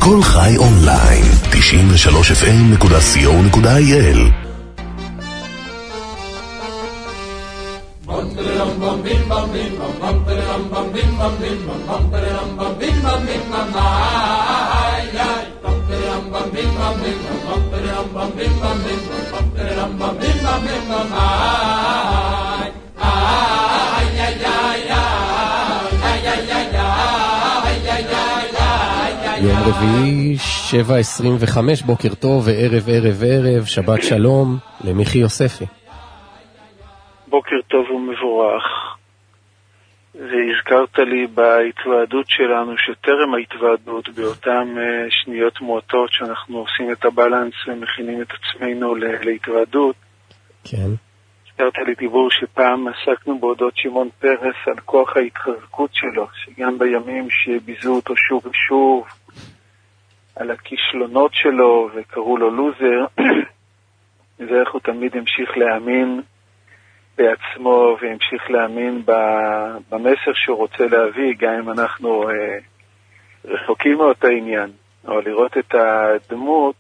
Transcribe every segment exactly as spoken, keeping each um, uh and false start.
כל חי אונליין, תשעים ושלוש אף אם נקודה סי או נקודה איי אל. יום רביעי, שבע עשרים וחמש, בוקר טוב וערב ערב ערב, שבת שלום למיכי יוספי. בוקר טוב ומבורך. והזכרת לי בהתוועדות שלנו שטרם ההתוועדות באותן שניות מועטות שאנחנו עושים את הבלנס ומכינים את עצמנו להתוועדות. כן. הזכרת לי דיבור שפעם עסקנו באודות שמעון פרס על כוח ההתחזקות שלו, שגם בימים שביזו אותו שוב ושוב, על הכישלונות שלו וקראו לו לוזר, ואיך הוא תמיד המשיך להאמין בעצמו והמשיך להאמין במסר שהוא רוצה להביא, גם אם אנחנו אה, רחוקים מאותו העניין, או לראות את הדמות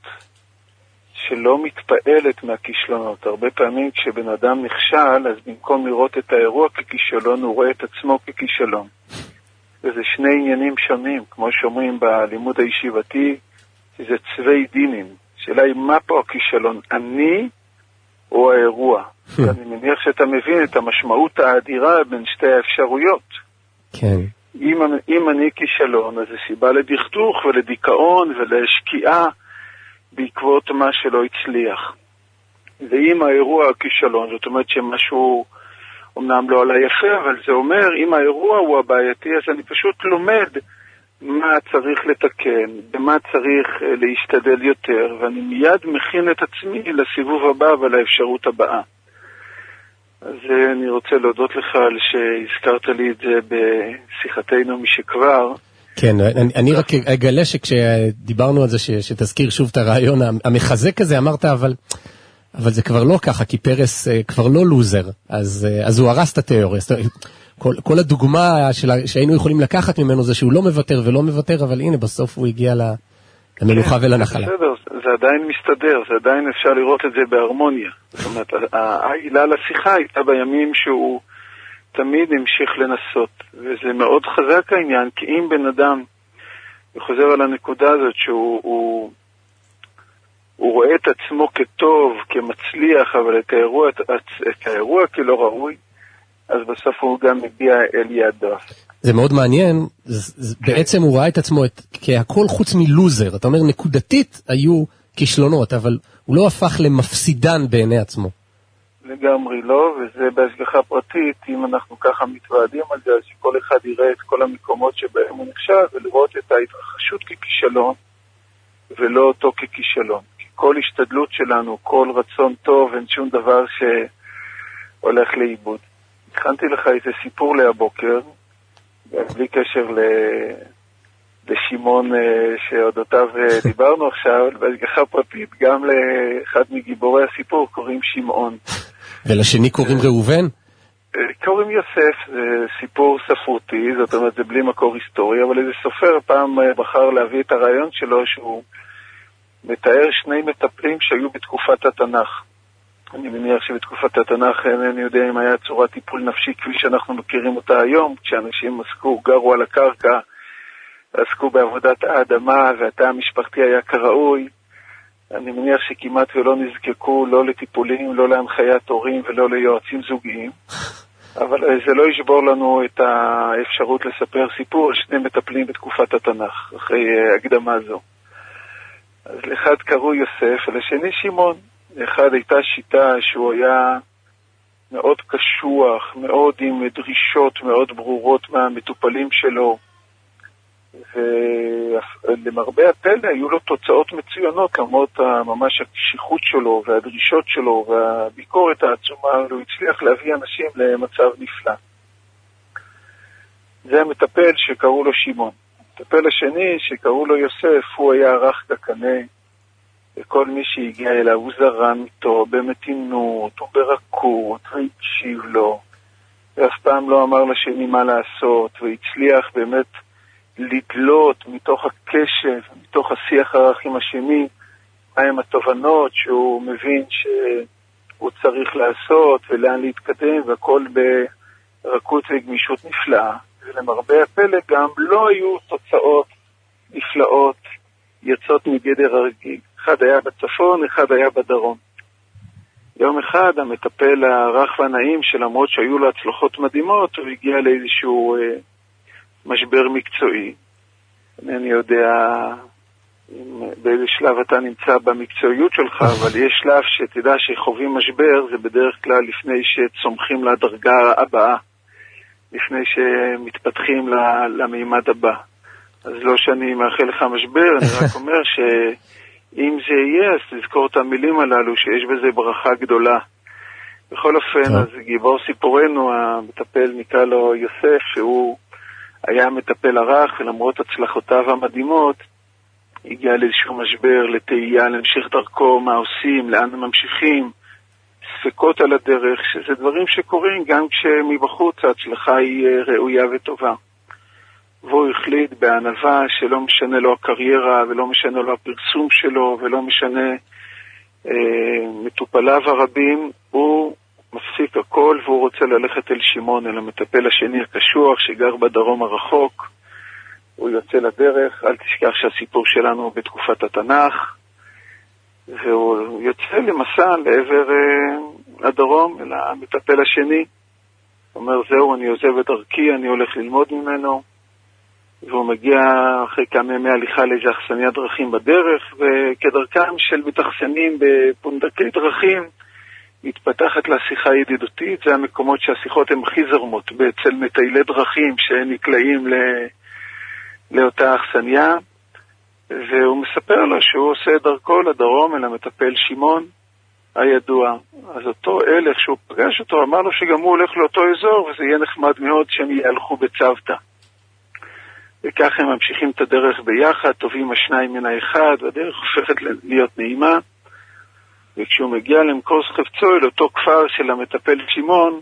שלא מתפעלת מהכישלונות. הרבה פעמים כשבן אדם נכשל, אז במקום לראות את האירוע ככישלון, הוא רואה את עצמו ככישלון. וזה שני עניינים שונים, כמו שאומרים בלימוד הישיבתי, זה צווי דינים. שאלה היא מה פה הכישלון, אני או האירוע? אני מניח שאתה מבין את המשמעות האדירה בין שתי האפשרויות. כן. אם, אם אני כישלון, אז זה סיבה לדכדוך ולדיכאון ולשקיעה בעקבות מה שלא הצליח. ואם האירוע הכישלון, זאת אומרת שמשהו אמנם לא עלה יפה, אבל זה אומר, אם האירוע הוא הבעייתי, אז אני פשוט לומד מה צריך לתקן, במה צריך להשתדל יותר, ואני מיד מכין את עצמי לסיבוב הבא ולאפשרות הבאה. אז אני רוצה להודות לך על שהזכרת לי את זה בשיחתנו משכבר. כן, אני, אני רק אגלה שכשדיברנו על זה, ש, שתזכיר שוב את הרעיון המחזק הזה, אמרת, אבל, אבל זה כבר לא ככה, כי פרס כבר לא לוזר, אז, אז הוא הרס את התיאוריה. כל, כל הדוגמה של, שהיינו יכולים לקחת ממנו זה שהוא לא מוותר ולא מוותר, אבל הנה, בסוף הוא הגיע למנוחה ולנחלה. בסדר, זה עדיין מסתדר, זה עדיין אפשר לראות את זה בהרמוניה. זאת אומרת, העילה לשיחה הייתה בימים שהוא תמיד המשיך לנסות, וזה מאוד חזק העניין, כי אם בן אדם חוזר על הנקודה הזאת שהוא הוא, הוא רואה את עצמו כטוב, כמצליח, אבל את האירוע, את, את האירוע כלא ראוי, אז בסוף הוא גם מביע אל ידו. זה מאוד מעניין, בעצם הוא ראה את עצמו את, כהכל חוץ מלוזר. אתה אומר, נקודתית היו כישלונות, אבל הוא לא הפך למפסידן בעיני עצמו. לגמרי לא, וזה בהשגחה פרטית, אם אנחנו ככה מתוועדים על זה, אז שכל אחד יראה את כל המקומות שבהם הוא נחשב, ולראות את ההתרחשות ככישלון, ולא אותו ככישלון. כי כל השתדלות שלנו, כל רצון טוב, אין שום דבר שהולך לאיבוד. הכנתי לך איזה סיפור להבוקר, בלי קשר לשמעון שאודותיו דיברנו עכשיו, בהשגחה פרטית, גם לאחד מגיבורי הסיפור קוראים שמעון. ולשני קוראים ראובן? קוראים יוסף, זה סיפור ספרותי, זאת אומרת זה בלי מקור היסטורי, אבל איזה סופר פעם בחר להביא את הרעיון שלו שהוא מתאר שני מטפלים שהיו בתקופת התנ"ך. אני מניח שבתקופת התנ"ך אינני יודע אם היה צורת טיפול נפשי כפי שאנחנו מכירים אותה היום, כשאנשים עסקו, גרו על הקרקע, עסקו בעבודת האדמה והתא המשפחתי היה כראוי. אני מניח שכמעט ולא נזקקו לא לטיפולים, לא להנחיית הורים ולא ליועצים זוגיים. אבל זה לא ישבור לנו את האפשרות לספר סיפור שני מטפלים בתקופת התנ"ך, אחרי הקדמה זו. אז לאחד קראו יוסף ולשני שמעון. לאחד הייתה שיטה שהוא היה מאוד קשוח, מאוד עם דרישות מאוד ברורות מהמטופלים שלו, ולמרבה הפלא היו לו תוצאות מצוינות, למרות ממש הקשיחות שלו והדרישות שלו והביקורת העצומה, הוא הצליח להביא אנשים למצב נפלא. זה המטפל שקראו לו שמעון. המטפל השני שקראו לו יוסף, הוא היה רך כקנה, וכל מי שהגיע אליו הוא זרם איתו במתינות וברכות והקשיב לו, ואף פעם לא אמר לשני מה לעשות, והצליח באמת לדלות מתוך הקשב, מתוך השיח הערכים השני, מהם התובנות שהוא מבין שהוא צריך לעשות ולאן להתקדם, והכל ברכות וגמישות נפלאה. ולמרבה הפלא גם לא היו תוצאות נפלאות יוצאות מגדר הרגיל. אחד היה בצפון, אחד היה בדרום. יום אחד המטפל הרך והנעים, שלמרות שהיו לו הצלחות מדהימות, הוא הגיע לאיזשהו אה, משבר מקצועי. אני יודע באיזה שלב אתה נמצא במקצועיות שלך, אבל יש שלב שתדע שחווים משבר, זה בדרך כלל לפני שצומחים לדרגה הבאה, לפני שמתפתחים למימד הבא. אז לא שאני מאחל לך משבר, אני רק אומר שאם זה יהיה, אז תזכור את המילים הללו, שיש בזה ברכה גדולה. בכל אופן, אז גיבור סיפורנו, המטפל נקרא לו יוסף, שהוא היה מטפל ערך, ולמרות הצלחותיו המדהימות, הגיע לאיזשהו משבר, לתהייה, להמשיך דרכו, מה עושים, לאן ממשיכים, ספקות על הדרך, שזה דברים שקורים גם כשמבחוץ ההצלחה היא ראויה וטובה. והוא החליט בענווה שלא משנה לו הקריירה, ולא משנה לו הפרסום שלו, ולא משנה אה, מטופליו הרבים, הוא מפסיק הכל, והוא רוצה ללכת אל שמעון, אל המטפל השני הקשוח שגר בדרום הרחוק. הוא יוצא לדרך, אל תשכח שהסיפור שלנו הוא בתקופת התנ"ך, והוא יוצא למסע לעבר אה, הדרום, אל המטפל השני. הוא אומר, זהו, אני עוזב את דרכי, אני הולך ללמוד ממנו. והוא מגיע אחרי כמה ימי הליכה לאיזו אכסניית דרכים בדרך, וכדרכם של מתאכסנים בפונדקי דרכים, מתפתחת לה שיחה ידידותית. זה המקומות שהשיחות הן הכי זרמות, אצל מטיילי דרכים שנקלעים ל... לאותה אכסניה, והוא מספר לו שהוא עושה דרכו לדרום אל המטפל שמעון הידוע. אז אותו הלך שהוא פגש אותו, אמר לו שגם הוא הולך לאותו אזור, וזה יהיה נחמד מאוד שהם יהלכו בצוותא. וכך הם ממשיכים את הדרך ביחד, טובים השניים מן האחד, והדרך הופכת להיות נעימה. וכשהוא מגיע למקור חפצו אל אותו כפר של המטפל שמעון,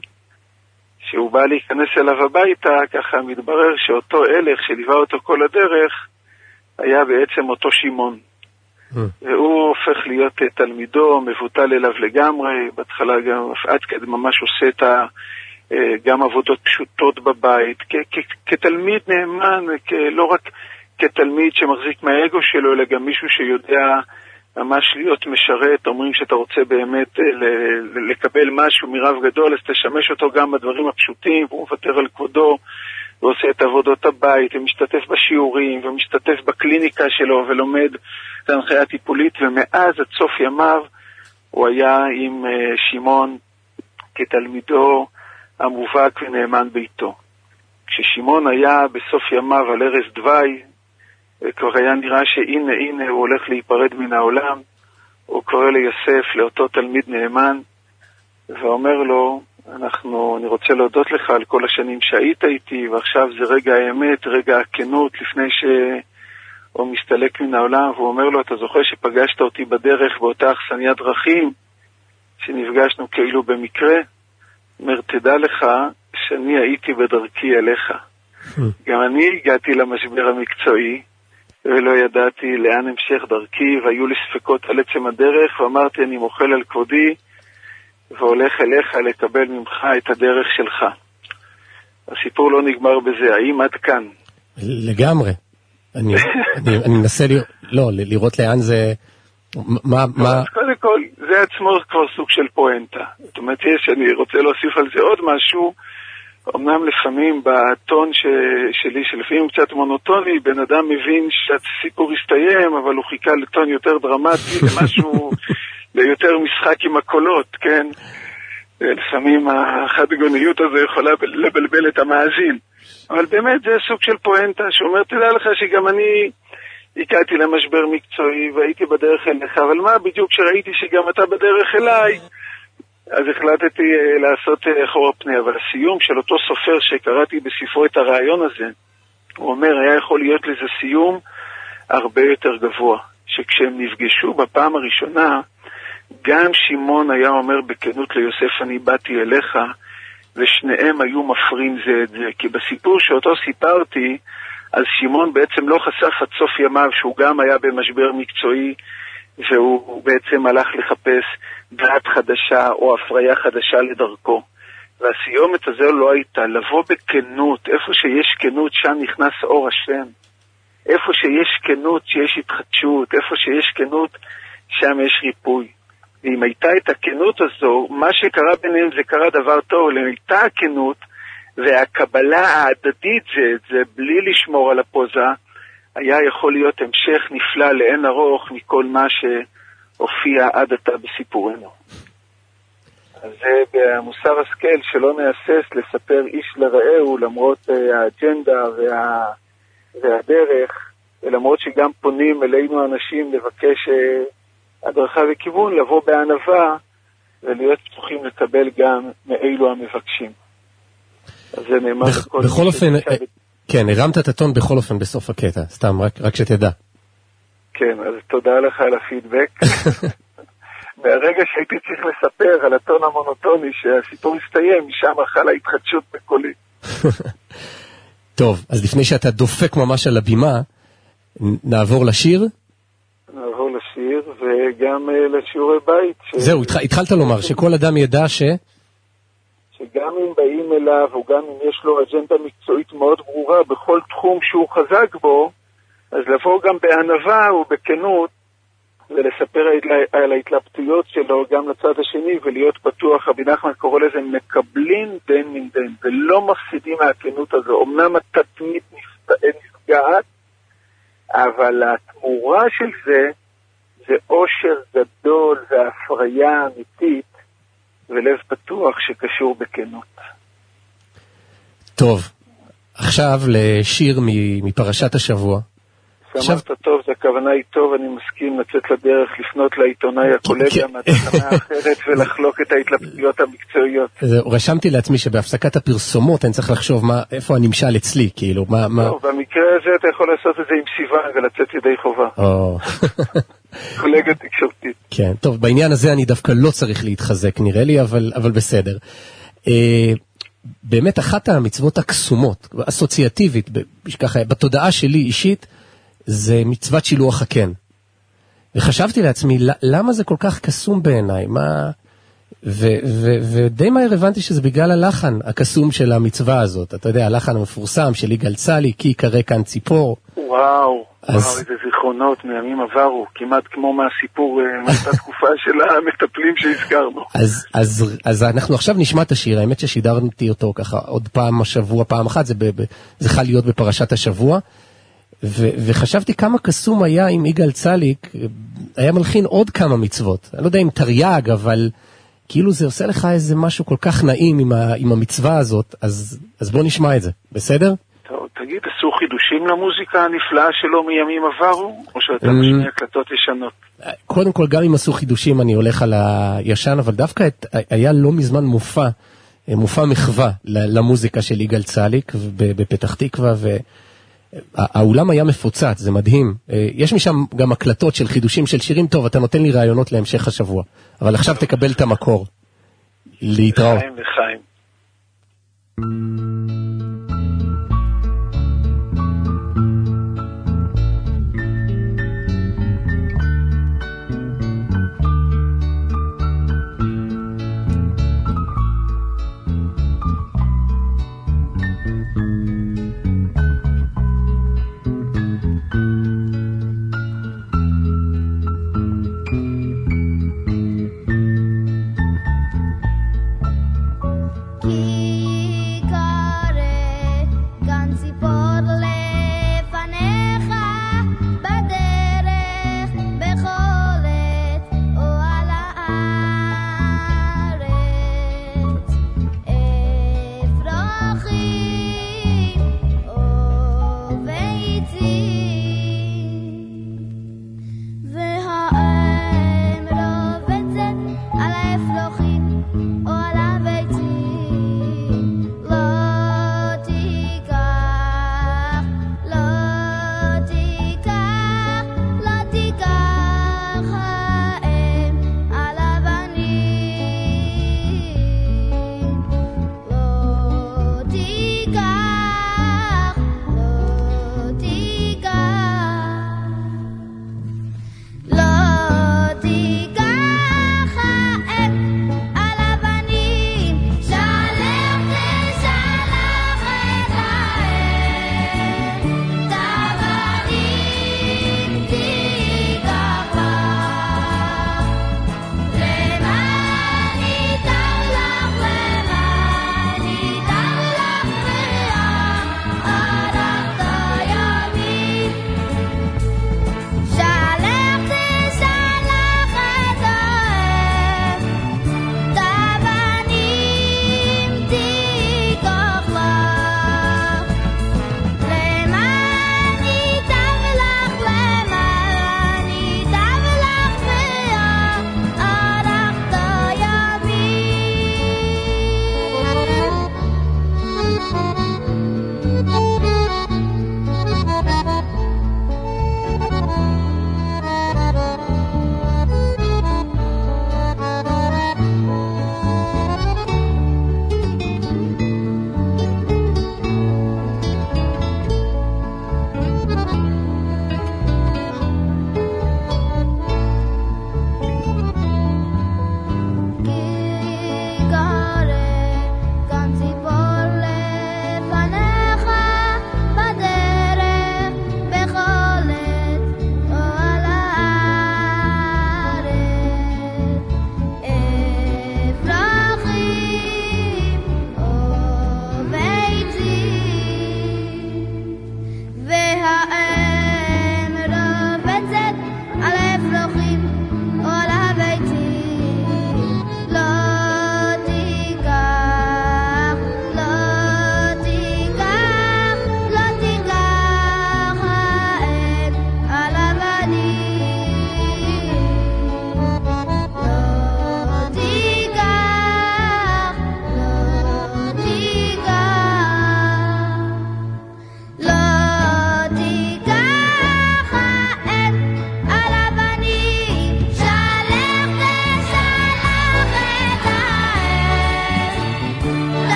שהוא בא להיכנס אליו הביתה, ככה מתברר שאותו הלך שליווה אותו כל הדרך, היה בעצם אותו שמעון. Mm. והוא הופך להיות תלמידו, מבוטל אליו לגמרי, בהתחלה גם עד כדי ממש עושה את ה... גם עבודות פשוטות בבית, כ- כ- כתלמיד נאמן, כ- לא רק כתלמיד שמחזיק מהאגו שלו, אלא גם מישהו שיודע ממש להיות משרת. אומרים שאתה רוצה באמת ל- לקבל משהו מרב גדול, אז תשמש אותו גם בדברים הפשוטים, והוא מוותר על כבודו, ועושה את עבודות הבית, ומשתתף בשיעורים, ומשתתף בקליניקה שלו, ולומד את ההנחיה הטיפולית, ומאז עד סוף ימיו הוא היה עם שמעון כתלמידו, המובהק ונאמן ביתו. כששמעון היה בסוף ימיו על ערש דווי, כבר היה נראה שהנה הנה הוא הולך להיפרד מן העולם, הוא קורא ליוסף, לאותו תלמיד נאמן, ואומר לו, אנחנו, אני רוצה להודות לך על כל השנים שהיית איתי, ועכשיו זה רגע האמת, רגע הכנות, לפני שהוא מסתלק מן העולם. והוא אומר לו, אתה זוכר שפגשת אותי בדרך באותה אכסניית דרכים, שנפגשנו כאילו במקרה? אומר, תדע לך שאני הייתי בדרכי אליך. גם אני הגעתי למשבר המקצועי, ולא ידעתי לאן המשך דרכי, והיו לי ספקות על עצם הדרך, ואמרתי, אני מוחל על כבודי, והולך אליך לקבל ממך את הדרך שלך. הסיפור לא נגמר בזה, האם עד כאן? לגמרי. אני, אני, אני מנסה לראות, לא, לראות לאן זה... מה, מה... קודם כל, זה עצמו כבר סוג של פואנטה. זאת אומרת, יש, אני רוצה להוסיף על זה עוד משהו, אמנם לפעמים בטון ש... שלי, שלפעמים קצת מונוטוני, בן אדם מבין שהסיפור הסתיים, אבל הוא חיכה לטון יותר דרמטי, למשהו, ליותר משחק עם הקולות, כן? לפעמים החד-גוניות הזו יכולה לבלבל את המאזין. אבל באמת זה סוג של פואנטה, שאומר, תדע לך שגם אני... הגעתי למשבר מקצועי והייתי בדרך אליך, אבל מה בדיוק שראיתי שגם אתה בדרך אליי, אז החלטתי לעשות אחורה פני. אבל הסיום של אותו סופר שקראתי בספרו את הרעיון הזה, הוא אומר, היה יכול להיות לזה סיום הרבה יותר גבוה, שכשהם נפגשו בפעם הראשונה, גם שמעון היה אומר בכנות ליוסף, אני באתי אליך, ושניהם היו מפרים זה את זה, כי בסיפור שאותו סיפרתי, אז שמעון בעצם לא חשף עד סוף ימיו שהוא גם היה במשבר מקצועי, והוא בעצם הלך לחפש דעת חדשה או הפריה חדשה לדרכו. והסיומת הזו לא הייתה לבוא בכנות, איפה שיש כנות שם נכנס אור השם, איפה שיש כנות שיש התחדשות, איפה שיש כנות שם יש ריפוי. ואם הייתה את הכנות הזו, מה שקרה ביניהם זה קרה דבר טוב, אם הייתה הכנות והקבלה ההדדית זה, זה בלי לשמור על הפוזה, היה יכול להיות המשך נפלא לאין ארוך מכל מה שהופיע עד עתה בסיפורנו. אז זה במוסר השכל שלא נהסס לספר איש לרעהו למרות האג'נדה וה... והדרך, ולמרות שגם פונים אלינו אנשים לבקש הדרכה וכיוון, לבוא בענווה ולהיות פתוחים לקבל גם מאלו המבקשים. אז זה נאמר בכ... בכל... בכל אופן, ש... כן, הרמת את הטון בכל אופן בסוף הקטע, סתם, רק, רק שתדע. כן, אז תודה לך על הפידבק. מהרגע שהייתי צריך לספר על הטון המונוטוני שהסיפור הסתיים, משם החלה התחדשות בקולי. טוב, אז לפני שאתה דופק ממש על הבימה, נעבור לשיר? נעבור לשיר, וגם לשיעורי בית. ש... זהו, התח... התחלת לומר, שכל אדם ידע ש... שגם אם באים אליו, או גם אם יש לו אג'נדה מקצועית מאוד ברורה, בכל תחום שהוא חזק בו, אז לבוא גם בענווה ובכנות, ולספר על ההתלבטויות שלו גם לצד השני, ולהיות פתוח, רבי נחמן קורא לזה מקבלין דן מן דן, ולא מפסידים מהכנות הזו. אמנם התתמית נפגעת, אבל התמורה של זה, זה עושר גדול והפריה אמיתית, ולב פתוח שקשור בכנות. טוב, עכשיו לשיר מפרשת השבוע. שאמרת טוב, זה הכוונה היא טוב, אני מסכים לצאת לדרך, לפנות לעיתונאי הקולגה מהתחנה האחרת ולחלוק את ההתלבטויות המקצועיות. רשמתי לעצמי שבהפסקת הפרסומות אני צריך לחשוב איפה הנמשל אצלי, כאילו, מה... במקרה הזה אתה יכול לעשות את זה עם סיוון ולצאת ידי חובה. קולגה תקשורתית. כן, טוב, בעניין הזה אני דווקא לא צריך להתחזק, נראה לי, אבל בסדר. באמת אחת המצוות הקסומות, אסוציאטיבית, ככה, בתודעה שלי אישית, זה מצוות שילוח הקן. וחשבתי לעצמי, למה זה כל כך קסום בעיניי? מה... ודי מהר הבנתי שזה בגלל הלחן הקסום של המצווה הזאת. אתה יודע, הלחן המפורסם של יגאל צלי, כי יקרא כאן ציפור. וואו, אז... וואו, איזה זיכרונות מימים עברו, כמעט כמו מהסיפור, מאותה תקופה של המטפלים שהזכרנו. אז, אז, אז אנחנו עכשיו נשמע את השיר, האמת ששידרתי אותו ככה עוד פעם השבוע, פעם אחת, זה, ב, ב, זה חל להיות בפרשת השבוע, ו- וחשבתי כמה קסום היה עם יגאל צליק, היה מלחין עוד כמה מצוות, אני לא יודע אם תרי"ג, אבל כאילו זה עושה לך איזה משהו כל כך נעים עם, ה- עם המצווה הזאת, אז, אז בוא נשמע את זה, בסדר? טוב, תגיד, עשו חידושים למוזיקה הנפלאה שלו מימים עברו, או שאתה משמיע הקלטות ישנות? קודם כל, גם אם עשו חידושים אני הולך על הישן, אבל דווקא את, היה לא מזמן מופע, מופע מחווה למוזיקה של יגאל צליק בפתח תקווה, ו... האולם היה מפוצץ, זה מדהים. יש משם גם הקלטות של חידושים של שירים. טוב, אתה נותן לי רעיונות להמשך השבוע, אבל עכשיו תקבל את המקור. להתראות. לחיים לחיים. Ki kare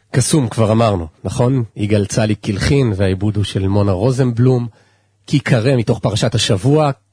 קסום כבר אמרנו, נכון? יגאל צלי קלחין והעיבוד הוא של מונה רוזנבלום. כיכרה מתוך פרשת השבוע,